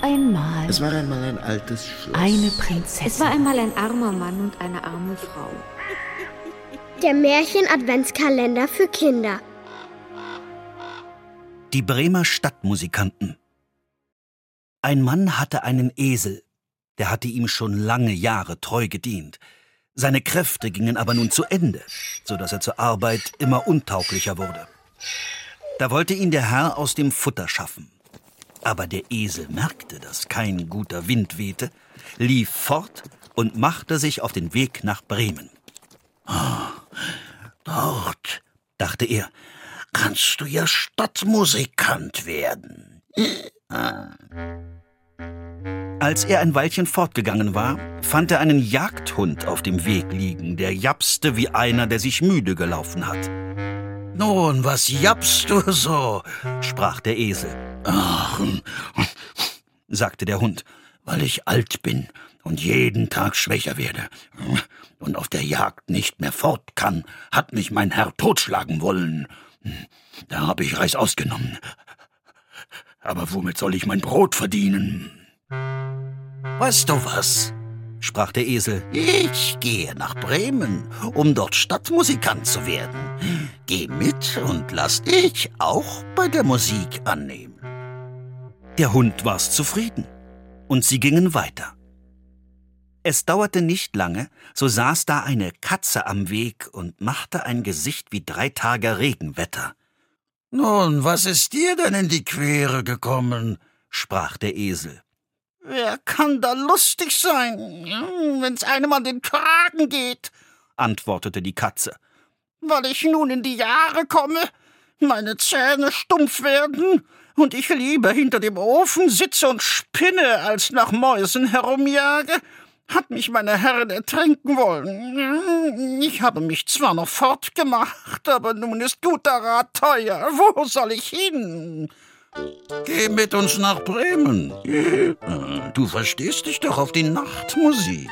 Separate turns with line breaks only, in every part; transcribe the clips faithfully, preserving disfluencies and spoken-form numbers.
einmal.
Es war einmal ein altes Schloss.
Eine Prinzessin.
Es war einmal ein armer Mann und eine arme Frau.
Der Märchen-Adventskalender für Kinder.
Die Bremer Stadtmusikanten. Ein Mann hatte einen Esel, der hatte ihm schon lange Jahre treu gedient. Seine Kräfte gingen aber nun zu Ende, so dass er zur Arbeit immer untauglicher wurde. Da wollte ihn der Herr aus dem Futter schaffen. Aber der Esel merkte, dass kein guter Wind wehte, lief fort und machte sich auf den Weg nach Bremen.
Oh, dort, dachte er, kannst du ja Stadtmusikant werden.
Als er ein Weilchen fortgegangen war, fand er einen Jagdhund auf dem Weg liegen, der japste wie einer, der sich müde gelaufen hat.
»Nun, was jappst du so?«
sprach der Esel.
»Ach«, sagte der Hund, »weil ich alt bin und jeden Tag schwächer werde und auf der Jagd nicht mehr fort kann, hat mich mein Herr totschlagen wollen. Da habe ich Reißaus genommen. Aber womit soll ich mein Brot verdienen?« »Weißt du was?«, sprach der Esel, »ich gehe nach Bremen, um dort Stadtmusikant zu werden. Geh mit und lass dich auch bei der Musik annehmen.«
Der Hund war's zufrieden, und sie gingen weiter. Es dauerte nicht lange, so saß da eine Katze am Weg und machte ein Gesicht wie drei Tage Regenwetter.
»Nun, was ist dir denn in die Quere gekommen?«,
sprach der Esel.
»Wer kann da lustig sein, wenn's einem an den Kragen geht?«,
antwortete die Katze.
»Weil ich nun in die Jahre komme, meine Zähne stumpf werden und ich lieber hinter dem Ofen sitze und spinne, als nach Mäusen herumjage, hat mich meine Herrin ertränken wollen. Ich habe mich zwar noch fortgemacht, aber nun ist guter Rat teuer. Wo soll ich hin?«
»Geh mit uns nach Bremen. Du verstehst dich doch auf die Nachtmusik.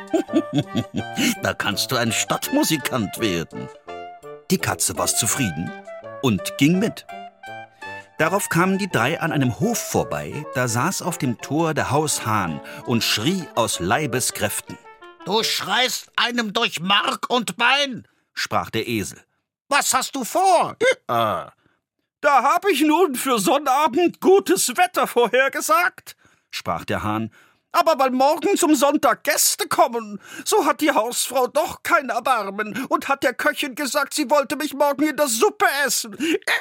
Da kannst du ein Stadtmusikant werden.«
Die Katze war zufrieden und ging mit. Darauf kamen die drei an einem Hof vorbei, da saß auf dem Tor der Haushahn und schrie aus Leibeskräften.
»Du schreist einem durch Mark und Bein«,
sprach der Esel.
»Was hast du vor?«
Ah.
»Da hab ich nun für Sonnabend gutes Wetter vorhergesagt«, sprach der Hahn. »Aber weil morgen zum Sonntag Gäste kommen, so hat die Hausfrau doch kein Erbarmen und hat der Köchin gesagt, sie wollte mich morgen in der Suppe essen.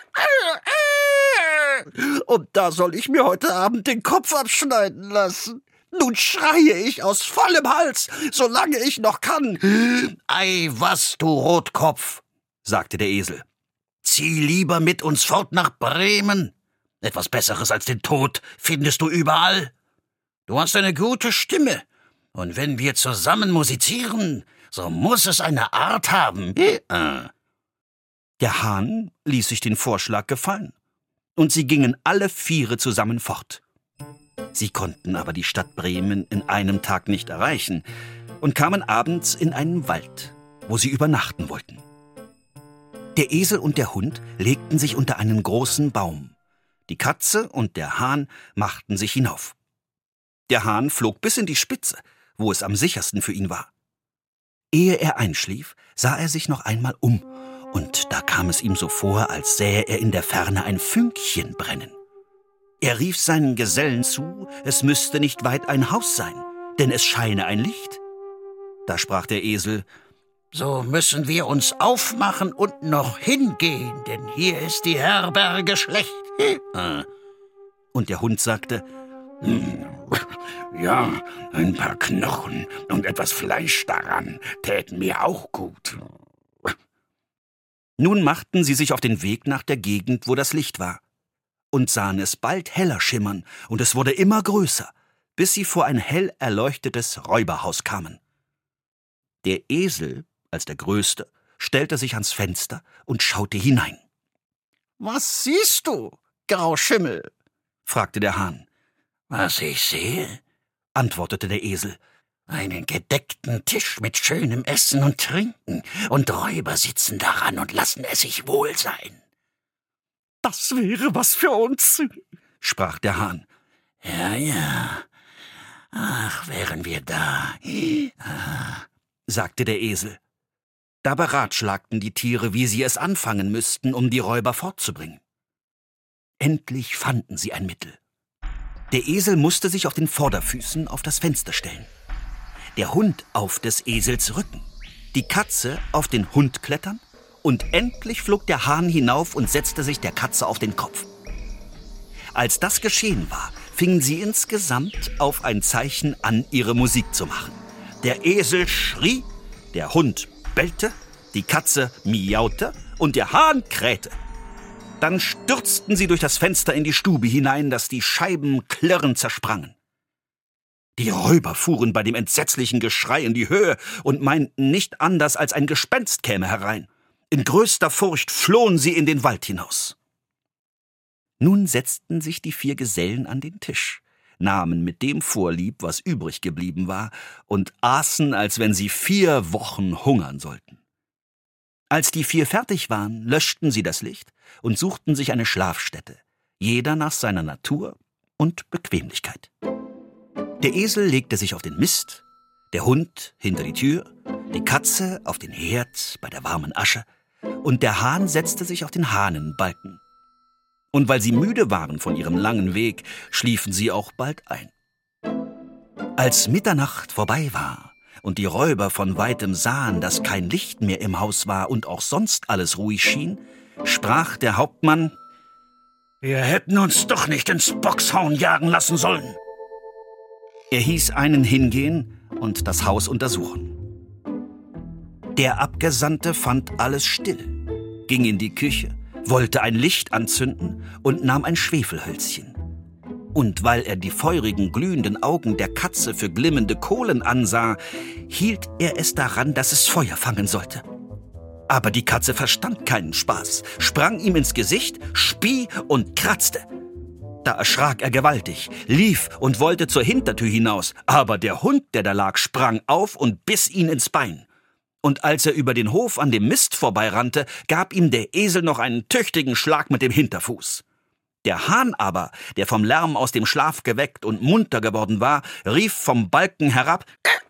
Und da soll ich mir heute Abend den Kopf abschneiden lassen. Nun schreie ich aus vollem Hals, solange ich noch kann.«
»Ei, was, du Rotkopf«, sagte der Esel. »Zieh lieber mit uns fort nach Bremen. Etwas Besseres als den Tod findest du überall. Du hast eine gute Stimme, und wenn wir zusammen musizieren, so muss es eine Art haben.«
Der Hahn ließ sich den Vorschlag gefallen, und sie gingen alle Viere zusammen fort. Sie konnten aber die Stadt Bremen in einem Tag nicht erreichen und kamen abends in einen Wald, wo sie übernachten wollten. Der Esel und der Hund legten sich unter einen großen Baum. Die Katze und der Hahn machten sich hinauf. Der Hahn flog bis in die Spitze, wo es am sichersten für ihn war. Ehe er einschlief, sah er sich noch einmal um, und da kam es ihm so vor, als sähe er in der Ferne ein Fünkchen brennen. Er rief seinen Gesellen zu, es müsste nicht weit ein Haus sein, denn es scheine ein Licht. Da sprach der Esel:
»So müssen wir uns aufmachen und noch hingehen, denn hier ist die Herberge schlecht.«
Und der Hund sagte:
»Ja, ein paar Knochen und etwas Fleisch daran täten mir auch gut.«
Nun machten sie sich auf den Weg nach der Gegend, wo das Licht war, und sahen es bald heller schimmern, und es wurde immer größer, bis sie vor ein hell erleuchtetes Räuberhaus kamen. Der Esel, als der Größte, stellte sich ans Fenster und schaute hinein.
»Was siehst du, Grauschimmel?«
fragte der Hahn.
»Was ich sehe«,
antwortete der Esel,
»einen gedeckten Tisch mit schönem Essen und Trinken, und Räuber sitzen daran und lassen es sich wohl sein.«
»Das wäre was für uns«,
sprach der Hahn.
Ja, ja. Ach, wären wir da. Ah,
sagte der Esel. Da beratschlagten die Tiere, wie sie es anfangen müssten, um die Räuber fortzubringen. Endlich fanden sie ein Mittel. Der Esel musste sich auf den Vorderfüßen auf das Fenster stellen. Der Hund auf des Esels Rücken. Die Katze auf den Hund klettern. Und endlich flog der Hahn hinauf und setzte sich der Katze auf den Kopf. Als das geschehen war, fingen sie insgesamt auf ein Zeichen an, ihre Musik zu machen. Der Esel schrie, der Hund bellte, die Katze miaute und der Hahn krähte. Dann stürzten sie durch das Fenster in die Stube hinein, dass die Scheiben klirrend zersprangen. Die Räuber fuhren bei dem entsetzlichen Geschrei in die Höhe und meinten nicht anders, als ein Gespenst käme herein. In größter Furcht flohen sie in den Wald hinaus. Nun setzten sich die vier Gesellen an den Tisch, nahmen mit dem Vorlieb, was übrig geblieben war, und aßen, als wenn sie vier Wochen hungern sollten. Als die vier fertig waren, löschten sie das Licht und suchten sich eine Schlafstätte, jeder nach seiner Natur und Bequemlichkeit. Der Esel legte sich auf den Mist, der Hund hinter die Tür, die Katze auf den Herd bei der warmen Asche und der Hahn setzte sich auf den Hahnenbalken. Und weil sie müde waren von ihrem langen Weg, schliefen sie auch bald ein. Als Mitternacht vorbei war und die Räuber von weitem sahen, dass kein Licht mehr im Haus war und auch sonst alles ruhig schien, sprach der Hauptmann:
Wir hätten uns doch nicht ins Bockshauen jagen lassen sollen.
Er hieß einen hingehen und das Haus untersuchen. Der Abgesandte fand alles still, ging in die Küche, wollte ein Licht anzünden und nahm ein Schwefelhölzchen. Und weil er die feurigen, glühenden Augen der Katze für glimmende Kohlen ansah, hielt er es daran, dass es Feuer fangen sollte. Aber die Katze verstand keinen Spaß, sprang ihm ins Gesicht, spie und kratzte. Da erschrak er gewaltig, lief und wollte zur Hintertür hinaus, aber der Hund, der da lag, sprang auf und biss ihn ins Bein. Und als er über den Hof an dem Mist vorbeirannte, gab ihm der Esel noch einen tüchtigen Schlag mit dem Hinterfuß. Der Hahn aber, der vom Lärm aus dem Schlaf geweckt und munter geworden war, rief vom Balken herab: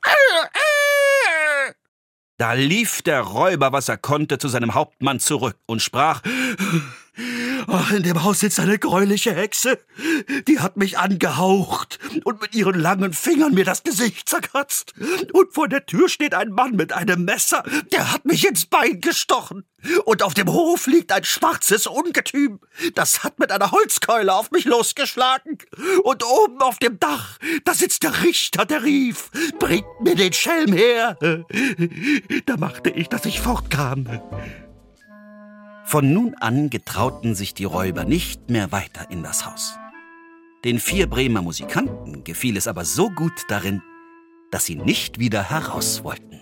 Da lief der Räuber, was er konnte, zu seinem Hauptmann zurück und sprach: Ach, in dem Haus sitzt eine gräuliche Hexe. Die hat mich angehaucht und mit ihren langen Fingern mir das Gesicht zerkratzt. Und vor der Tür steht ein Mann mit einem Messer, der hat mich ins Bein gestochen. Und auf dem Hof liegt ein schwarzes Ungetüm, das hat mit einer Holzkeule auf mich losgeschlagen. Und oben auf dem Dach, da sitzt der Richter, der rief: Bringt mir den Schelm her. Da machte ich, dass ich fortkam. Von nun an getrauten sich die Räuber nicht mehr weiter in das Haus. Den vier Bremer Musikanten gefiel es aber so gut darin, dass sie nicht wieder heraus wollten.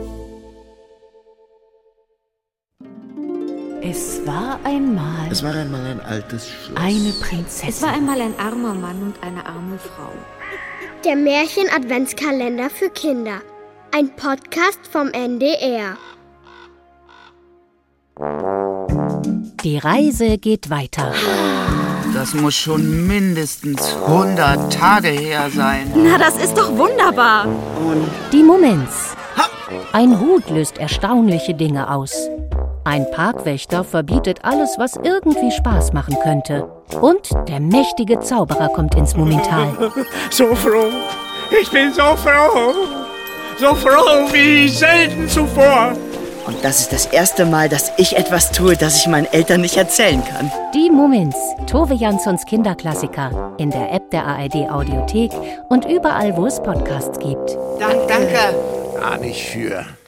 Es war einmal...
Es war einmal ein altes Schloss.
Eine Prinzessin.
Es war einmal ein armer Mann und eine arme Frau.
Der Märchen-Adventskalender für Kinder. Ein Podcast vom N D R.
Die Reise geht weiter.
Das muss schon mindestens hundert Tage her sein.
Na, das ist doch wunderbar.
Und
Die Moments. Ein Hut löst erstaunliche Dinge aus. Ein Parkwächter verbietet alles, was irgendwie Spaß machen könnte. Und der mächtige Zauberer kommt ins Mumintal.
So froh. Ich bin so froh. So froh wie selten zuvor.
Und das ist das erste Mal, dass ich etwas tue, das ich meinen Eltern nicht erzählen kann.
Die Moments. Tove Janssons Kinderklassiker. In der App der A R D Audiothek und überall, wo es Podcasts gibt.
Dank, danke.
Gar nicht für.